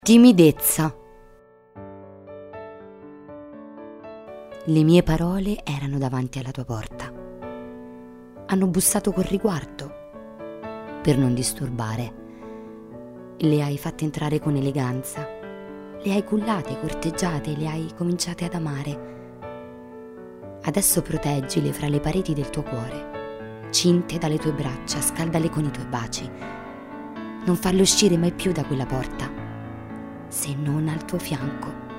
Timidezza. Le mie parole erano davanti alla tua porta. Hanno bussato con riguardo, per non disturbare. Le hai fatte entrare con eleganza. Le hai cullate, corteggiate, le hai cominciate ad amare. Adesso proteggile fra le pareti del tuo cuore. Cinte dalle tue braccia, scaldale con i tuoi baci. Non farle uscire mai più da quella porta, se non al tuo fianco.